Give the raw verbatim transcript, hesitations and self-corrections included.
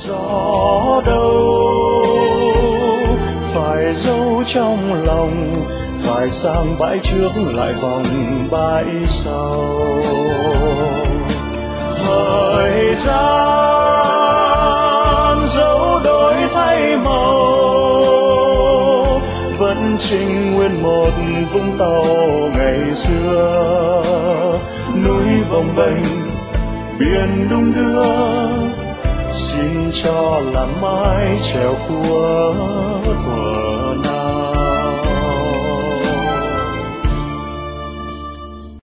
gió đâu phải giấu trong lòng, phải sang bãi trước lại vòng bãi sau. Thời gian dấu đổi thay màu, vẫn trinh nguyên một vũng tàu ngày xưa. Núi bồng bềnh biển đung đưa, xin cho làm mái chèo của thuở.